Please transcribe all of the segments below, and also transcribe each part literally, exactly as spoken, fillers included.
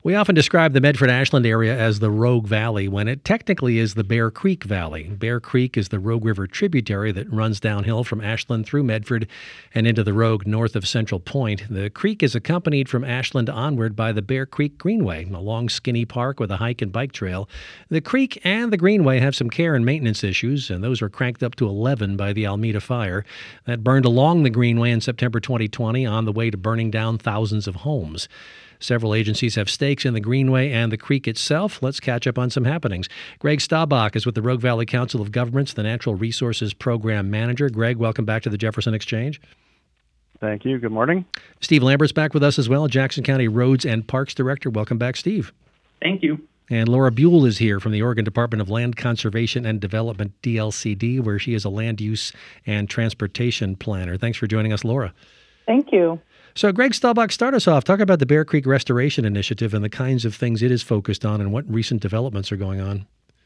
We often describe the Medford-Ashland area as the Rogue Valley when it technically is the Bear Creek Valley. Bear Creek is the Rogue River tributary that runs downhill from Ashland through Medford and into the Rogue north of Central Point. The creek is accompanied from Ashland onward by the Bear Creek Greenway, a long skinny park with a hike and bike trail. The creek and the Greenway have some care and maintenance issues, and those were cranked up to eleven by the Almeda Fire. That burned along the Greenway in September twenty twenty on the way to burning down thousands of homes. Several agencies have stakes in the Greenway and the creek itself. Let's catch up on some happenings. Greg Staubach is with the Rogue Valley Council of Governments, the Natural Resources Program Manager. Greg, welcome back to the Jefferson Exchange. Thank you. Good morning. Steve Lambert's back with us as well, Jackson County Roads and Parks Director. Welcome back, Steve. Thank you. And Laura Buell is here from the Oregon Department of Land Conservation and Development, D L C D, where she is a land use and transportation planner. Thanks for joining us, Laura. Thank you. So, Greg Staubach, start us off. Talk about the Bear Creek Restoration Initiative and the kinds of things it is focused on and what recent developments are going on.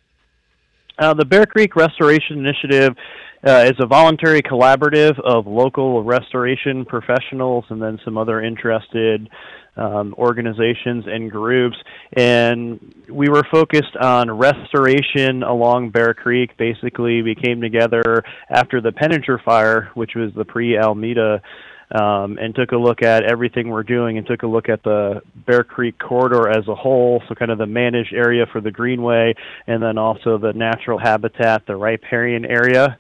Uh, the Bear Creek Restoration Initiative uh, is a voluntary collaborative of local restoration professionals and then some other interested um, organizations and groups. And we were focused on restoration along Bear Creek. Basically, we came together after the Penninger Fire, which was the pre-Almeda, Um, and took a look at everything we're doing and took a look at the Bear Creek corridor as a whole, so kind of the managed area for the Greenway, and then also the natural habitat, the riparian area.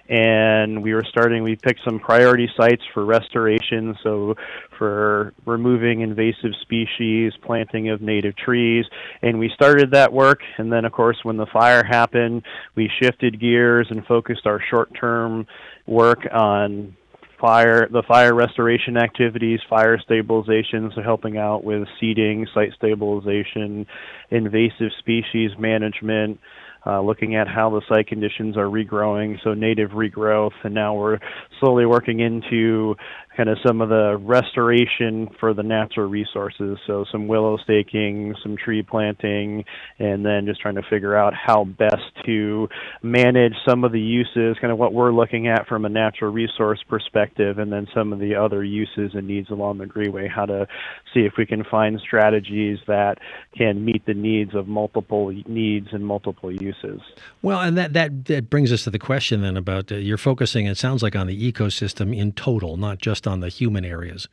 And we were starting, we picked some priority sites for restoration, so for removing invasive species, planting of native trees, and we started that work. And then, of course, when the fire happened, we shifted gears and focused our short-term work on fire, the fire restoration activities, fire stabilization, so helping out with seeding, site stabilization, invasive species management, uh, looking at how the site conditions are regrowing, so native regrowth, and now we're slowly working into kind of some of the restoration for the natural resources, so some willow staking, some tree planting, and then just trying to figure out how best to manage some of the uses, kind of what we're looking at from a natural resource perspective, and then some of the other uses and needs along the Greenway, how to see if we can find strategies that can meet the needs of multiple needs and multiple uses. Well, and that, that, that brings us to the question then about uh, you're focusing, it sounds like, on the ecosystem in total, not just on the human areas.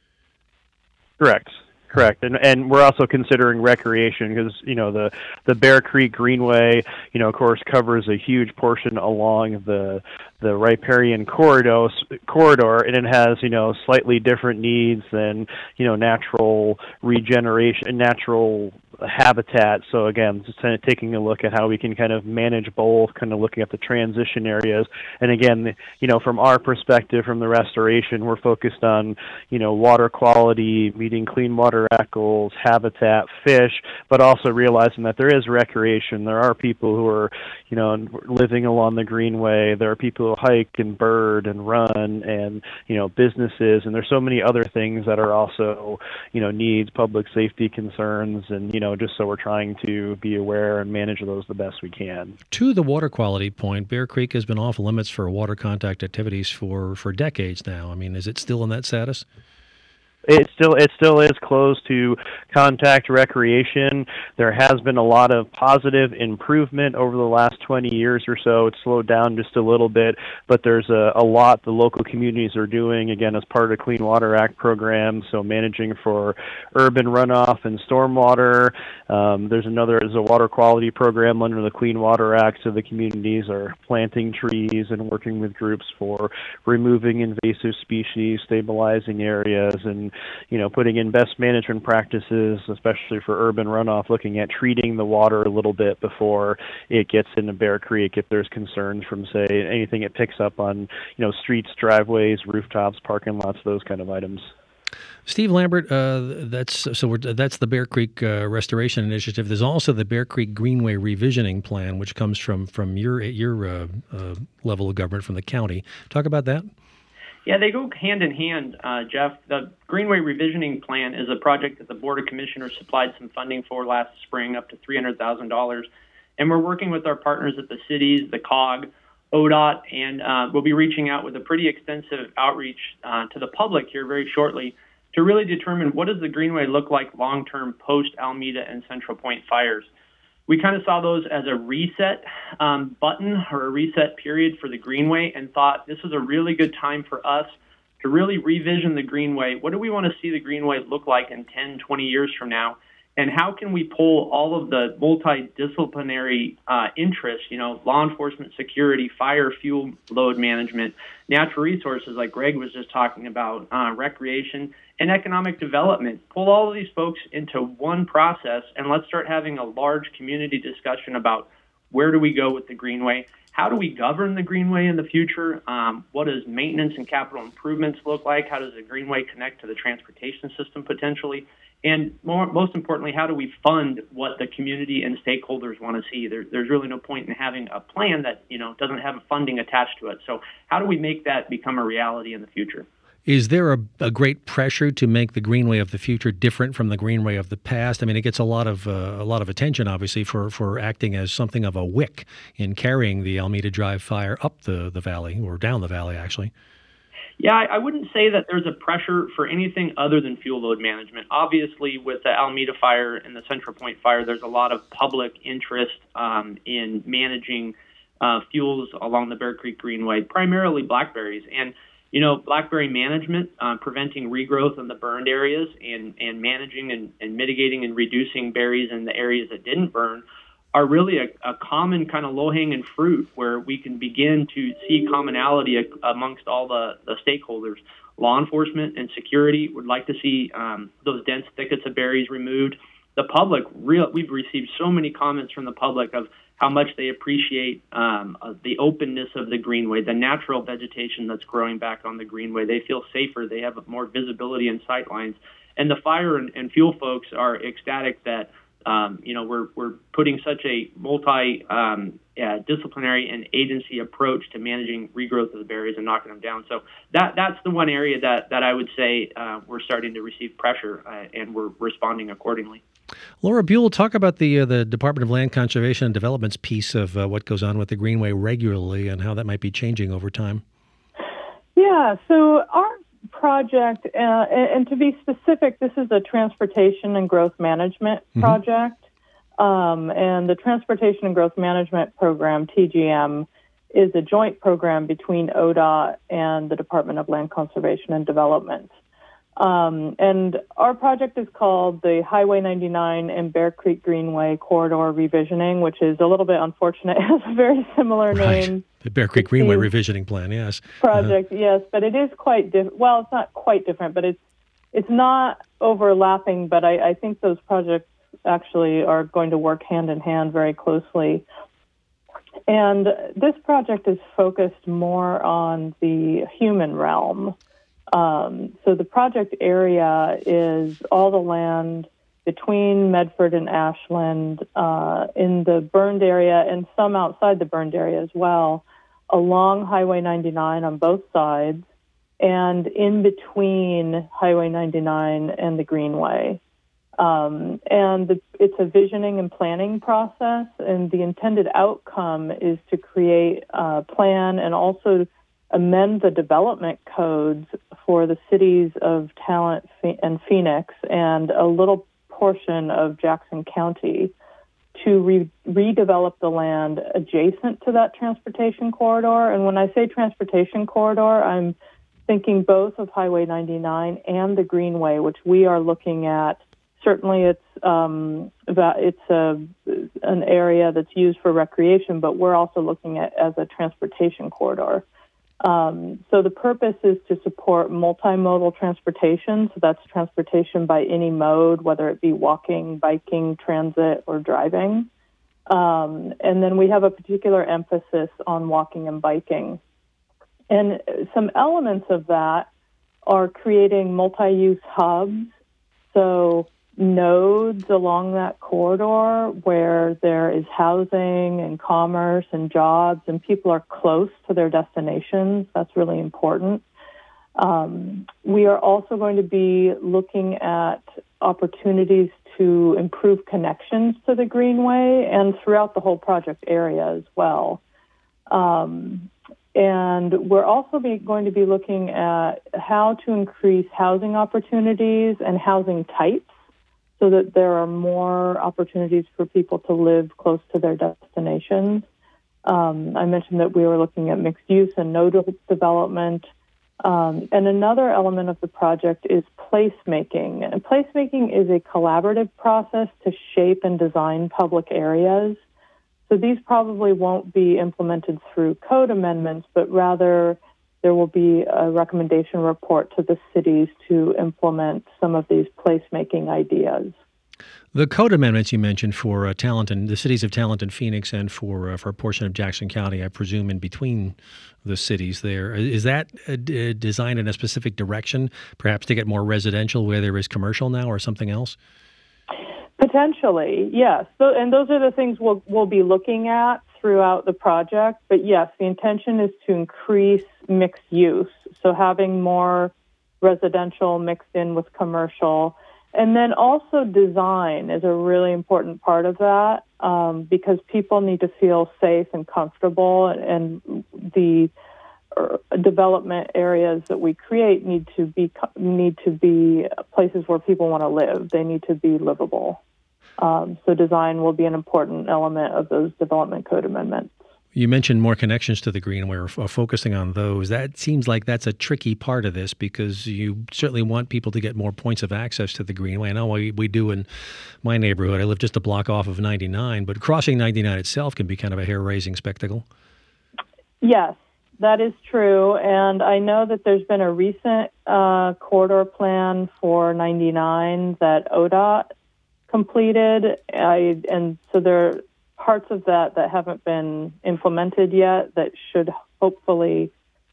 Correct. Correct, and and we're also considering recreation because you know the the Bear Creek Greenway, you know, of course, covers a huge portion along the the riparian corridor corridor, and it has you know slightly different needs than you know natural regeneration, natural habitat. So again, just kind of taking a look at how we can kind of manage both, kind of looking at the transition areas. And again, you know, from our perspective, from the restoration, we're focused on you know water quality, meeting Clean Water Act goals, habitat, fish, but also realizing that there is recreation. There are people who are, you know, living along the Greenway. There are people who hike and bird and run, and you know, businesses. And there's so many other things that are also, you know, needs, public safety concerns, and you know, just so we're trying to be aware and manage those the best we can. To the water quality point, Bear Creek has been off limits for water contact activities for for decades now. I mean, is it still in that status? It still it still is closed to contact recreation. There has been a lot of positive improvement over the last twenty years or so. It's slowed down just a little bit, but there's a, a lot the local communities are doing, again, as part of the Clean Water Act program, so managing for urban runoff and stormwater. Um, there's another, there's a water quality program under the Clean Water Act, so the communities are planting trees and working with groups for removing invasive species, stabilizing areas, and you know, putting in best management practices, especially for urban runoff, looking at treating the water a little bit before it gets into Bear Creek if there's concerns from, say, anything it picks up on, you know, streets, driveways, rooftops, parking lots, those kind of items. Steve Lambert, uh, that's so we're, that's the Bear Creek uh, Restoration Initiative. There's also the Bear Creek Greenway Revisioning Plan, which comes from from your your uh, uh, level of government, from the county. Talk about that. Yeah, they go hand in hand, uh, Jeff. The Greenway Revisioning Plan is a project that the Board of Commissioners supplied some funding for last spring, up to three hundred thousand dollars. And we're working with our partners at the cities, the C O G, O D O T, and uh, we'll be reaching out with a pretty extensive outreach uh, to the public here very shortly to really determine what does the Greenway look like long-term post-Alameda and Central Point fires. We kind of saw those as a reset um, button or a reset period for the Greenway and thought this is a really good time for us to really revision the Greenway. What do we want to see the Greenway look like in ten, twenty years from now? And how can we pull all of the multidisciplinary uh, interests, you know, law enforcement, security, fire, fuel load management, natural resources like Greg was just talking about, uh, recreation, and economic development. Pull all of these folks into one process, and let's start having a large community discussion about where do we go with the Greenway? How do we govern the Greenway in the future? Um, what does maintenance and capital improvements look like? How does the Greenway connect to the transportation system potentially? And more, most importantly, how do we fund what the community and stakeholders want to see? There, there's really no point in having a plan that, you know, doesn't have funding attached to it. So how do we make that become a reality in the future? Is there a, a great pressure to make the Greenway of the future different from the Greenway of the past? I mean, it gets a lot of uh, a lot of attention, obviously, for, for acting as something of a wick in carrying the Alameda Drive fire up the, the valley, or down the valley, actually. Yeah, I wouldn't say that there's a pressure for anything other than fuel load management. Obviously, with the Alameda fire and the Central Point fire, there's a lot of public interest um, in managing uh, fuels along the Bear Creek Greenway, primarily blackberries. And, you know, blackberry management, uh, preventing regrowth in the burned areas and, and managing and, and mitigating and reducing berries in the areas that didn't burn are really a, a common kind of low-hanging fruit where we can begin to see commonality amongst all the, the stakeholders. Law enforcement and security would like to see um, those dense thickets of berries removed. The public, real, we've received so many comments from the public of how much they appreciate um, uh, the openness of the Greenway, the natural vegetation that's growing back on the Greenway. They feel safer. They have more visibility and sight lines. And the fire and, and fuel folks are ecstatic that Um, you know, we're we're putting such a multi um, uh, disciplinary and agency approach to managing regrowth of the berries and knocking them down. So that that's the one area that, that I would say uh, we're starting to receive pressure uh, and we're responding accordingly. Laura Buell, talk about the uh, the Department of Land Conservation and Development's piece of uh, what goes on with the Greenway regularly and how that might be changing over time. Yeah, so our project, uh, and, and to be specific, this is a transportation and growth management mm-hmm. project. Um, and the Transportation and Growth Management Program, T G M, is a joint program between O D O T and the Department of Land Conservation and Development. Um, and our project is called the Highway ninety-nine and Bear Creek Greenway Corridor Revisioning, which is a little bit unfortunate. It has a very similar right. name. The Bear Creek Greenway Revisioning Plan, yes. Project, uh-huh. yes, but it is quite different. Well, it's not quite different, but it's it's not overlapping, but I, I think those projects actually are going to work hand in hand very closely. And this project is focused more on the human realm. Um, so the project area is all the land between Medford and Ashland, uh, in the burned area and some outside the burned area as well, along Highway ninety-nine on both sides, and in between Highway ninety-nine and the Greenway. Um, and the, it's a visioning and planning process, and the intended outcome is to create a plan and also amend the development codes for the cities of Talent and Phoenix and a little portion of Jackson County to re- redevelop the land adjacent to that transportation corridor. And when I say transportation corridor, I'm thinking both of Highway ninety-nine and the Greenway, which we are looking at. Certainly it's um, that it's a, an area that's used for recreation, but we're also looking at as a transportation corridor. Um, so the purpose is to support multimodal transportation. So that's transportation by any mode, whether it be walking, biking, transit, or driving. Um, and then we have a particular emphasis on walking and biking. And some elements of that are creating multi-use hubs. So nodes along that corridor where there is housing and commerce and jobs and people are close to their destinations. That's really important. Um, we are also going to be looking at opportunities to improve connections to the Greenway and throughout the whole project area as well. Um, And we're also be, going to be looking at how to increase housing opportunities and housing types so that there are more opportunities for people to live close to their destinations. Um, I mentioned that we were looking at mixed use and nodal development. Um, and another element of the project is placemaking. And placemaking is a collaborative process to shape and design public areas. So these probably won't be implemented through code amendments, but rather there will be a recommendation report to the cities to implement some of these placemaking ideas. The code amendments you mentioned for uh, Talent and the cities of Talent and Phoenix, and for uh, for a portion of Jackson County, I presume in between the cities there, is that uh, d- designed in a specific direction, perhaps to get more residential where there is commercial now, or something else? Potentially, yes. So, and those are the things we'll, we'll be looking at throughout the project. But yes, the intention is to increase mixed use, so having more residential mixed in with commercial. And then also design is a really important part of that um, because people need to feel safe and comfortable, and the uh, development areas that we create need to be need to be places where people want to live. They need to be livable. Um, so design will be an important element of those development code amendments. You mentioned more connections to the Greenway, or, or focusing on those. That seems like that's a tricky part of this, because you certainly want people to get more points of access to the Greenway. I know we, we do in my neighborhood. I live just a block off of ninety-nine, but crossing ninety-nine itself can be kind of a hair-raising spectacle. Yes, that is true. And I know that there's been a recent uh, corridor plan for ninety-nine that O D O T completed. I, and so there parts of that that haven't been implemented yet that should hopefully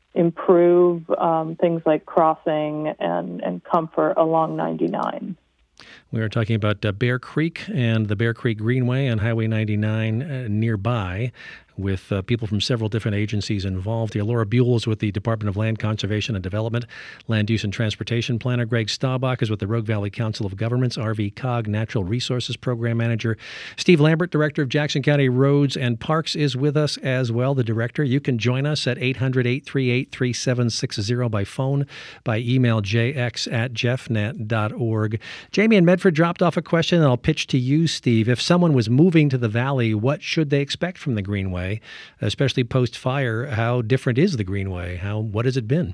improve um, things like crossing and, and comfort along ninety-nine. We are talking about uh, Bear Creek and the Bear Creek Greenway on Highway ninety-nine uh, nearby, with uh, people from several different agencies involved here. Laura Buell is with the Department of Land Conservation and Development. Land Use and Transportation Planner Greg Staubach is with the Rogue Valley Council of Governments. R V Cog, Natural Resources Program Manager. Steve Lambert, Director of Jackson County Roads and Parks, is with us as well, the Director. You can join us at eight hundred, eight three eight, three seven six zero by phone, by email, j x at jeffnet dot org. Jamie in Medford dropped off a question that I'll pitch to you, Steve. If someone was moving to the Valley, what should they expect from the Greenway? Especially post-fire, how different is the Greenway? How what has it been?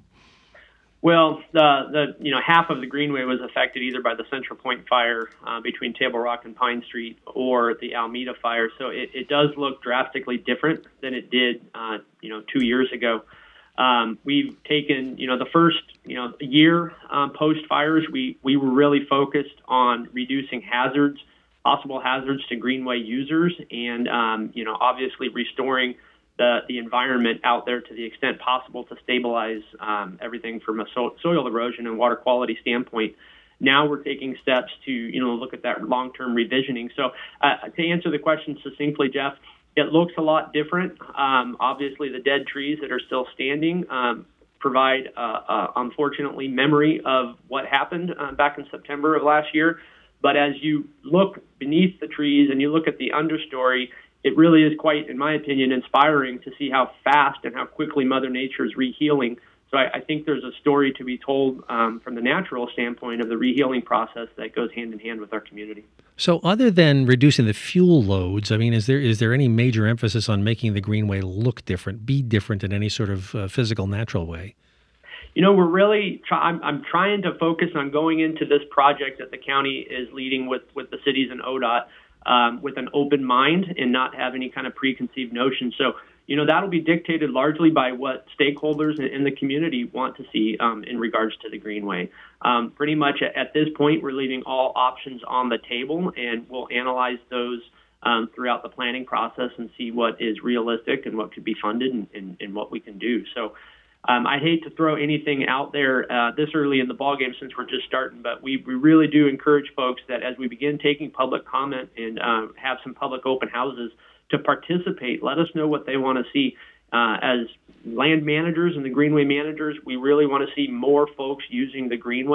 Well, the the you know half of the Greenway was affected either by the Central Point fire uh, between Table Rock and Pine Street, or the Alameda fire. So it, it does look drastically different than it did uh, you know two years ago. Um, we've taken you know the first you know year um, post fires, we we were really focused on reducing hazards. Possible hazards to Greenway users, and um, you know, obviously restoring the the environment out there to the extent possible to stabilize um, everything from a so- soil erosion and water quality standpoint. Now we're taking steps to you know look at that long-term revisioning. So uh, to answer the question succinctly, Jeff, it looks a lot different. Um, obviously, the dead trees that are still standing um, provide, uh, uh, unfortunately, memory of what happened uh, back in September of last year. But as you look beneath the trees and you look at the understory, it really is quite, in my opinion, inspiring to see how fast and how quickly Mother Nature is rehealing. So I, I think there's a story to be told um, from the natural standpoint of the rehealing process that goes hand in hand with our community. So other than reducing the fuel loads, I mean, is there is there any major emphasis on making the Greenway look different, be different in any sort of uh, physical, natural way? You know, we're really, try- I'm, I'm trying to focus on going into this project that the county is leading with, with the cities and O D O T um, with an open mind and not have any kind of preconceived notions. So, you know, that'll be dictated largely by what stakeholders in, in the community want to see um, in regards to the Greenway. Um, pretty much at, at this point, we're leaving all options on the table, and we'll analyze those um, throughout the planning process and see what is realistic and what could be funded and, and, and what we can do. So, Um, I hate to throw anything out there uh, this early in the ballgame since we're just starting, but we, we really do encourage folks that as we begin taking public comment and uh, have some public open houses to participate, let us know what they want to see. Uh, as land managers and the Greenway managers, we really want to see more folks using the Greenway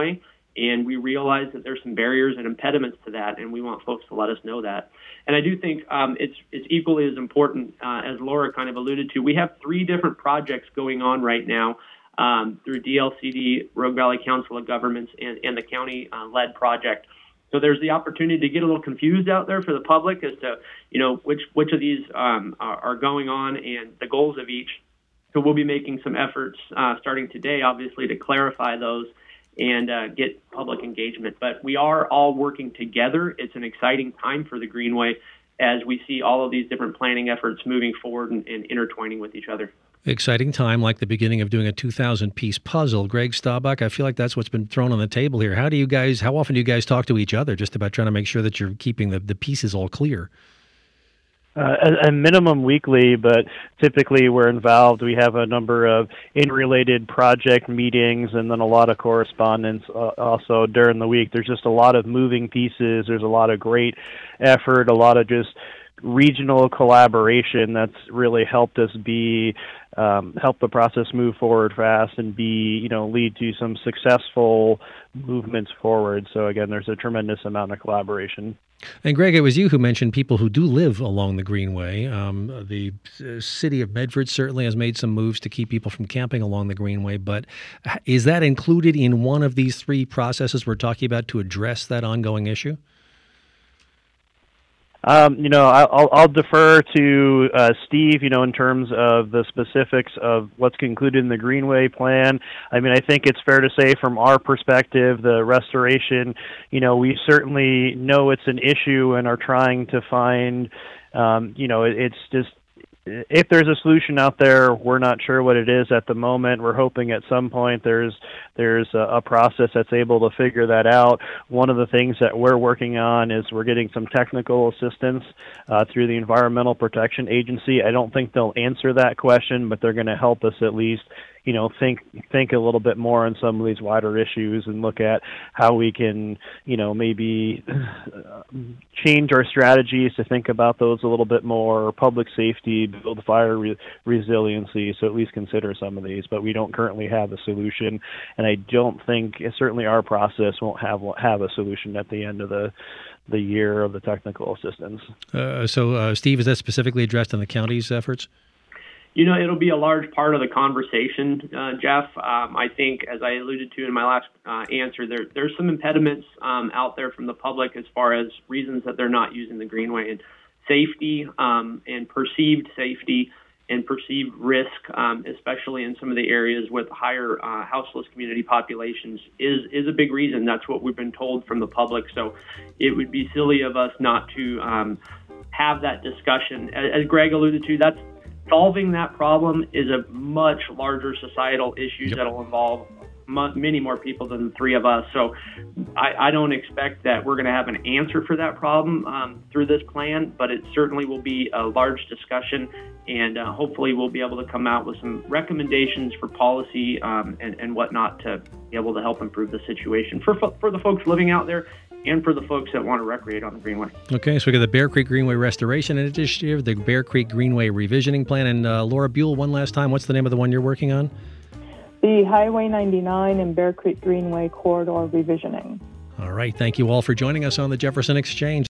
And we realize that there's some barriers and impediments to that, and we want folks to let us know that. And I do think um, it's it's equally as important, uh, as Laura kind of alluded to. We have three different projects going on right now um, through D L C D, Rogue Valley Council of Governments, and, and the county-led project. So there's the opportunity to get a little confused out there for the public as to, you know, which which of these um, are, are going on and the goals of each. So we'll be making some efforts uh, starting today, obviously, to clarify those and uh, get public engagement. But we are all working together. It's an exciting time for the Greenway as we see all of these different planning efforts moving forward and, and intertwining with each other. Exciting time, like the beginning of doing a two thousand piece puzzle. Greg Staubach, I feel like that's what's been thrown on the table here. How do you guys, how often do you guys talk to each other just about trying to make sure that you're keeping the, the pieces all clear? Uh, a, a minimum weekly, but typically we're involved. We have a number of in-related project meetings and then a lot of correspondence uh, also during the week. There's just a lot of moving pieces. There's a lot of great effort, a lot of just regional collaboration that's really helped us be um, help the process move forward fast and be, you know, lead to some successful movements forward. So again, there's a tremendous amount of collaboration. And Greg, it was you who mentioned people who do live along the Greenway. Um, the city of Medford certainly has made some moves to keep people from camping along the Greenway, but is that included in one of these three processes we're talking about to address that ongoing issue? Um, you know, I'll, I'll defer to uh, Steve, you know, in terms of the specifics of what's included in the Greenway plan. I mean, I think it's fair to say from our perspective, the restoration, you know, we certainly know it's an issue and are trying to find, um, you know, it, it's just, if there's a solution out there, we're not sure what it is at the moment. We're hoping at some point there's there's a, a process that's able to figure that out. One of the things that we're working on is we're getting some technical assistance uh, through the Environmental Protection Agency. I don't think they'll answer that question, but they're going to help us at least, you know, think think a little bit more on some of these wider issues and look at how we can, you know, maybe change our strategies to think about those a little bit more. Public safety, build fire re- resiliency, so at least consider some of these. But we don't currently have a solution, and I don't think, certainly our process won't have have a solution at the end of the the year of the technical assistance. Uh, so, uh, Steve, is that specifically addressed in the county's efforts? You know, it'll be a large part of the conversation, uh, Jeff. Um, I think, as I alluded to in my last uh, answer, there there's some impediments um, out there from the public as far as reasons that they're not using the Greenway. And safety um, and perceived safety and perceived risk, um, especially in some of the areas with higher uh, houseless community populations, is is a big reason. That's what we've been told from the public. So it would be silly of us not to um, have that discussion. As, as Greg alluded to, that's solving that problem is a much larger societal issue yep. that'll involve m- many more people than the three of us. So I, I don't expect that we're going to have an answer for that problem um, through this plan, but it certainly will be a large discussion, and uh, hopefully we'll be able to come out with some recommendations for policy um, and, and whatnot to be able to help improve the situation for for the folks living out there and for the folks that want to recreate on the Greenway. Okay, so we got the Bear Creek Greenway Restoration Initiative, the Bear Creek Greenway Revisioning Plan, and uh, Laura Buell, one last time, what's the name of the one you're working on? The Highway ninety-nine and Bear Creek Greenway Corridor Revisioning. All right, thank you all for joining us on the Jefferson Exchange.